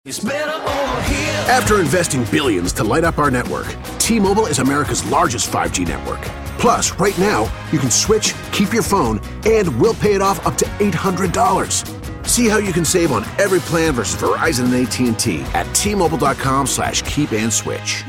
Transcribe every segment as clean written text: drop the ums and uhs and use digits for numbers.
After investing billions to light up our network, T-Mobile is America's largest 5G network. Plus, right now, you can switch, keep your phone, and we'll pay it off up to $800. See how you can save on every plan versus Verizon and AT&T at T-Mobile.com/keep-and-switch.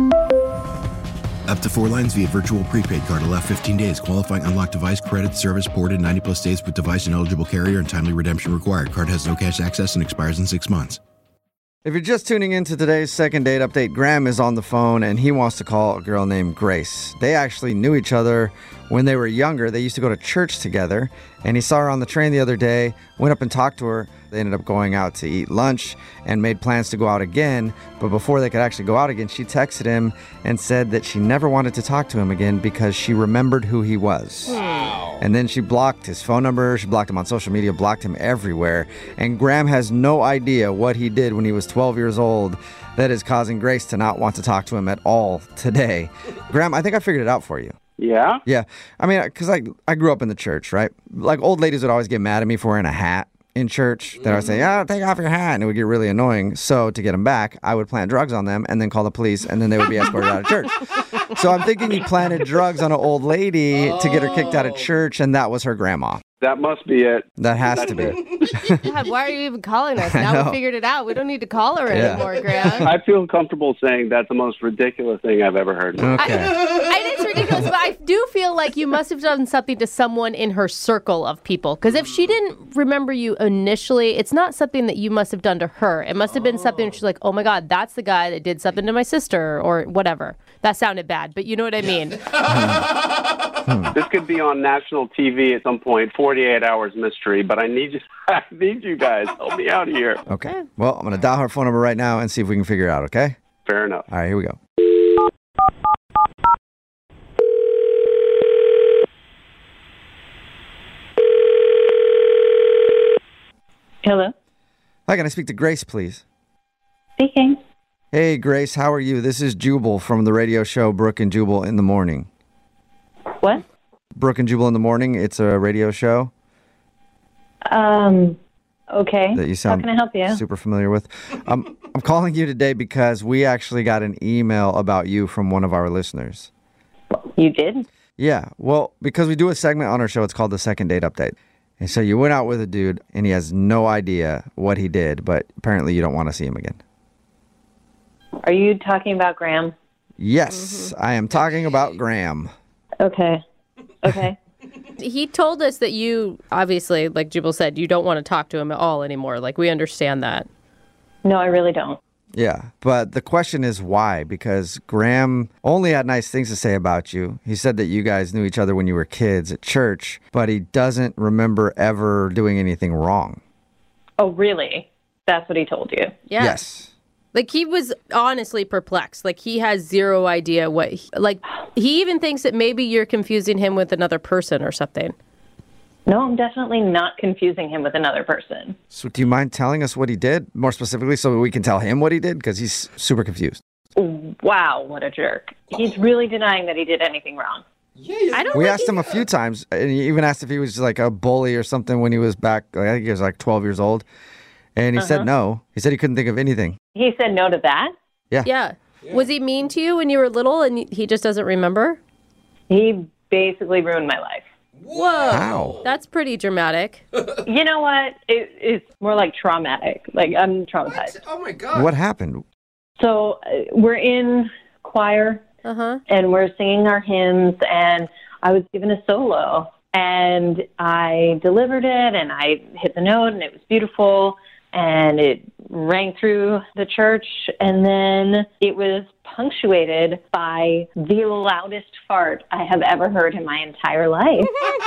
Up to 4 lines via virtual prepaid card. Allow 15 days. Qualifying unlocked device credit service ported 90-plus days with device and eligible carrier and timely redemption required. Card has no cash access and expires in 6 months. If you're just tuning into today's second date update, Graham is on the phone and he wants to call a girl named Grace. They actually knew each other when they were younger. They used to go to church together, and he saw her on the train the other day, went up and talked to her. They ended up going out to eat lunch and made plans to go out again. But before they could actually go out again, she texted him and said that she never wanted to talk to him again because she remembered who he was. Wow. And then she blocked his phone number, she blocked him on social media, blocked him everywhere. And Graham has no idea what he did when he was 12 years old that is causing Grace to not want to talk to him at all today. Graham, I think I figured it out for you. Yeah? Yeah. I mean, because I grew up in the church, right? Like, old ladies would always get mad at me for wearing a hat in church. Then I would say, take off your hat. And it would get really annoying. So to get them back, I would plant drugs on them and then call the police, and then they would be escorted out of church. So I'm thinking you planted drugs on an old lady to get her kicked out of church, and that was her grandma. That must be it. That has to be. God, why are you even calling us? Now we figured it out. We don't need to call her anymore, Graham. I feel comfortable saying that's the most ridiculous thing I've ever heard. Okay. It is ridiculous, but I do feel like you must have done something to someone in her circle of people. Because if she didn't remember you initially, it's not something that you must have done to her. It must have been something she's like, oh my God, that's the guy that did something to my sister or whatever. That sounded bad, but you know what I mean. This could be on national TV at some point, 48 Hours Mystery, but I need you guys. Help me out here. Okay. Well, I'm going to dial her phone number right now and see if we can figure it out, okay? Fair enough. All right, here we go. Hello? Hi, can I speak to Grace, please? Speaking. Hey, Grace, how are you? This is Jubal from the radio show Brooke and Jubal in the Morning. What? Brooke and Jubal in the Morning. It's a radio show. Okay. That you sound How can I help you? super familiar with. I'm calling you today because we actually got an email about you from one of our listeners. You did? Yeah. Well, because we do a segment on our show, it's called the Second Date Update. And so you went out with a dude, and he has no idea what he did, but apparently you don't want to see him again. Are you talking about Graham? Yes, I am talking about Graham. Okay. He told us that you, obviously, like Jubal said, you don't want to talk to him at all anymore. Like, we understand that. No, I really don't. Yeah, but the question is why? Because Graham only had nice things to say about you. He said that you guys knew each other when you were kids at church, but he doesn't remember ever doing anything wrong. Oh, really? That's what he told you? Yeah. Yes. Like, he was honestly perplexed. Like, he has zero idea what... he even thinks that maybe you're confusing him with another person or something. No, I'm definitely not confusing him with another person. So do you mind telling us what he did, more specifically, so we can tell him what he did? Because he's super confused. Wow, what a jerk. He's really denying that he did anything wrong. We asked him a few times, and he even asked if he was like a bully or something when he was back, I think he was like 12 years old. And he said no. He said he couldn't think of anything. He said no to that? Yeah. Was he mean to you when you were little and he just doesn't remember? He basically ruined my life. Whoa. Wow. That's pretty dramatic. You know what? It's more like traumatic. Like, I'm traumatized. Oh, my God. What happened? So we're in choir, and we're singing our hymns, and I was given a solo, and I delivered it, and I hit the note, and it was beautiful, and it rang through the church, and then it was punctuated by the loudest fart I have ever heard in my entire life.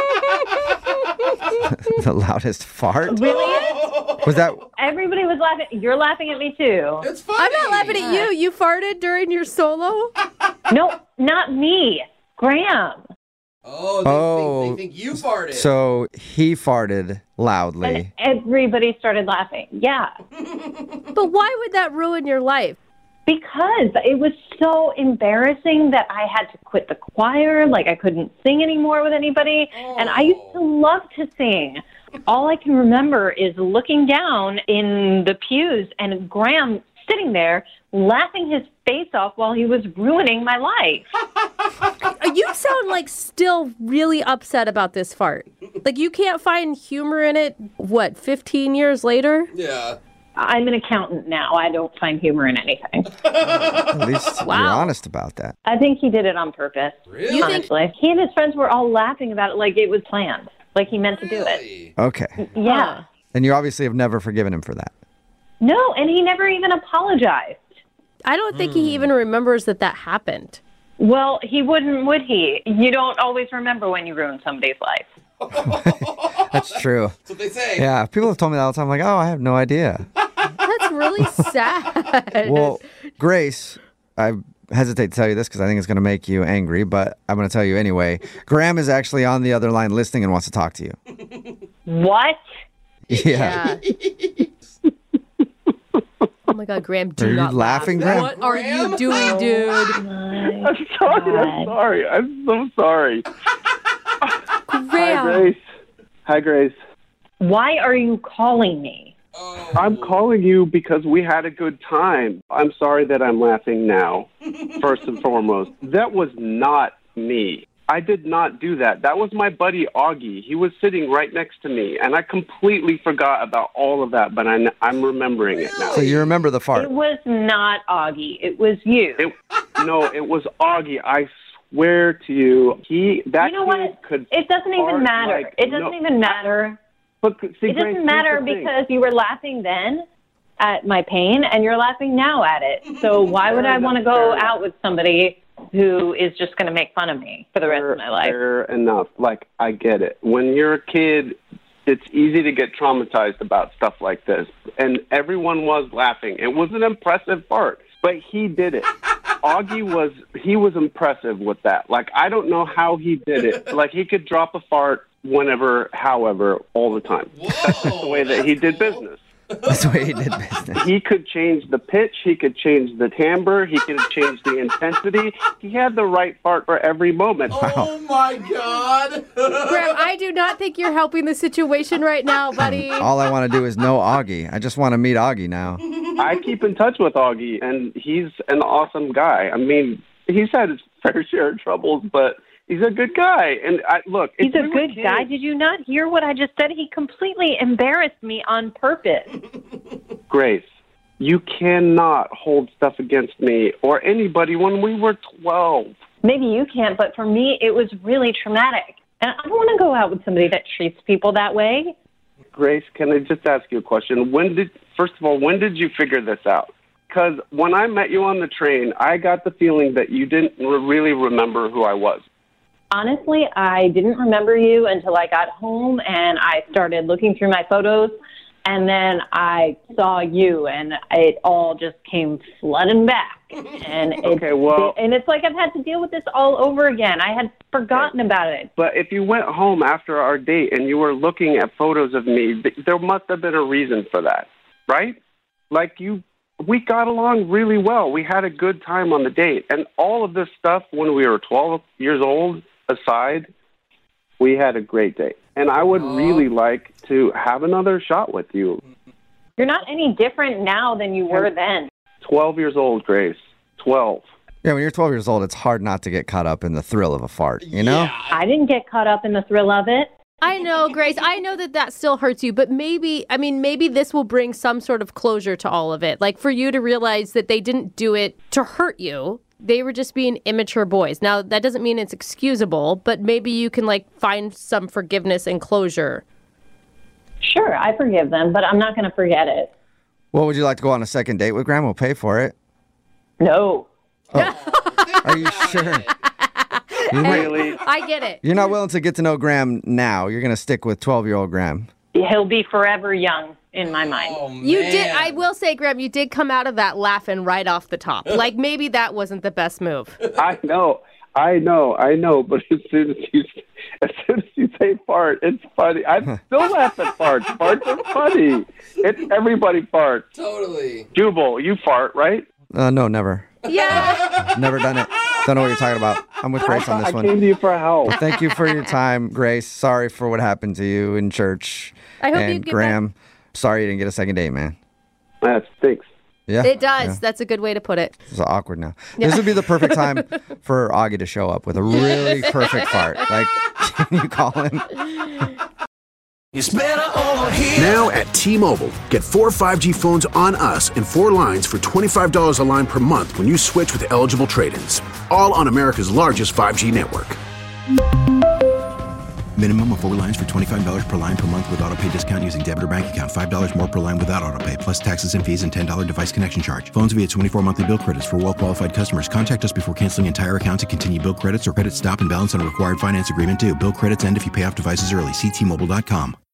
The loudest fart? Really? Was that... Everybody was laughing. You're laughing at me, too. It's funny. I'm not laughing at you. You farted during your solo? No, not me. Graham. Oh, they think you farted. So he farted loudly. And everybody started laughing. Yeah. But why would that ruin your life? Because it was so embarrassing that I had to quit the choir. Like, I couldn't sing anymore with anybody. And I used to love to sing. All I can remember is looking down in the pews and Graham sitting there laughing his face off while he was ruining my life. You sound like still really upset about this fart. Like you can't find humor in it, 15 years later? Yeah. I'm an accountant now. I don't find humor in anything. At least you're honest about that. I think he did it on purpose. Really? Honestly. He and his friends were all laughing about it like it was planned. Like he meant to do it. Okay. Yeah. And you obviously have never forgiven him for that. No, and he never even apologized. I don't think he even remembers that happened. Well, he wouldn't, would he? You don't always remember when you ruin somebody's life. That's true. That's what they say. Yeah, people have told me that all the time. I'm like, oh, I have no idea. That's really sad. Well, Grace, I hesitate to tell you this because I think it's going to make you angry, but I'm going to tell you anyway. Graham is actually on the other line listening and wants to talk to you. What? Yeah. Oh my God, Graham, do Are you not laughing, laugh. Graham? What are you doing, dude? I'm sorry. I'm so sorry. Hi, Graham. Grace. Hi, Grace. Why are you calling me? I'm calling you because we had a good time. I'm sorry that I'm laughing now, first and foremost. That was not me. I did not do that. That was my buddy Augie. He was sitting right next to me, and I completely forgot about all of that, but I'm remembering it now. So you remember the fart? It was not Augie. It was you. No, it was Augie. I swear to you. You know what? It doesn't even matter. It doesn't even matter. But, see, it doesn't matter because you were laughing then at my pain, and you're laughing now at it. So why would I want to go out with somebody who is just going to make fun of me for the rest of my life? Fair enough. Like, I get it. When you're a kid, it's easy to get traumatized about stuff like this. And everyone was laughing. It was an impressive fart, but he did it. Augie was impressive with that. Like, I don't know how he did it. Like, he could drop a fart whenever, however, all the time. Whoa, that's just the way that he did business. That's the way he did business. He could change the pitch. He could change the timbre. He could change the intensity. He had the right fart for every moment. Oh, my God. Graham, I do not think you're helping the situation right now, buddy. All I want to do is know Augie. I just want to meet Augie now. I keep in touch with Augie, and he's an awesome guy. I mean, he's had his fair share of troubles, but he's a good guy. And look, he's a good guy. Did you not hear what I just said? He completely embarrassed me on purpose. Grace, you cannot hold stuff against me or anybody when we were 12. Maybe you can't, but for me, it was really traumatic. And I don't want to go out with somebody that treats people that way. Grace, can I just ask you a question? First of all, when did you figure this out? Because when I met you on the train, I got the feeling that you didn't really remember who I was. Honestly, I didn't remember you until I got home and I started looking through my photos, and then I saw you, and it all just came flooding back. And and it's like I've had to deal with this all over again. I had forgotten about it. But if you went home after our date and you were looking at photos of me, there must have been a reason for that, right? Like we got along really well. We had a good time on the date. And all of this stuff when we were 12 years old aside, we had a great date. And I would really like to have another shot with you. You're not any different now than you were then. 12 years old, Grace. 12. Yeah, when you're 12 years old, it's hard not to get caught up in the thrill of a fart, you know? Yeah. I didn't get caught up in the thrill of it. I know, Grace. I know that still hurts you, but maybe this will bring some sort of closure to all of it. Like for you to realize that they didn't do it to hurt you. They were just being immature boys. Now, that doesn't mean it's excusable, but maybe you can find some forgiveness and closure. Sure, I forgive them, but I'm not going to forget it. Well, would you like to go on a second date with Graham? We'll pay for it. No. Oh. Are you sure? Really? I get it. You're not willing to get to know Graham now. You're going to stick with 12-year-old Graham. He'll be forever young in my mind. Oh, man. You did. I will say, Graham, you did come out of that laughing right off the top. Maybe that wasn't the best move. I know. But as soon as you say fart, it's funny. I still laugh at farts. Farts are funny. It's everybody farts. Totally. Jubal, you fart, right? No, never. Yeah. Never done it. Don't know what you're talking about. I'm with Grace on this I one. came to you for help. Well, thank you for your time, Grace. Sorry for what happened to you in church. I hope and you get Graham, sorry you didn't get a second date, man. That stinks. Yeah. It does. Yeah. That's a good way to put it. It's awkward now. This would be the perfect time for Augie to show up with a really perfect fart. Like, can you call him? Now at T-Mobile, get 4 5G phones on us and 4 lines for $25 a line per month when you switch with eligible trade-ins. All on America's largest 5G network. Minimum of 4 lines for $25 per line per month with autopay discount using debit or bank account. $5 more per line without autopay, plus taxes and fees and $10 device connection charge. Phones via 24 monthly bill credits for well-qualified customers. Contact us before canceling entire account to continue bill credits or credit stop and balance on a required finance agreement due. Bill credits end if you pay off devices early. See T-Mobile.com.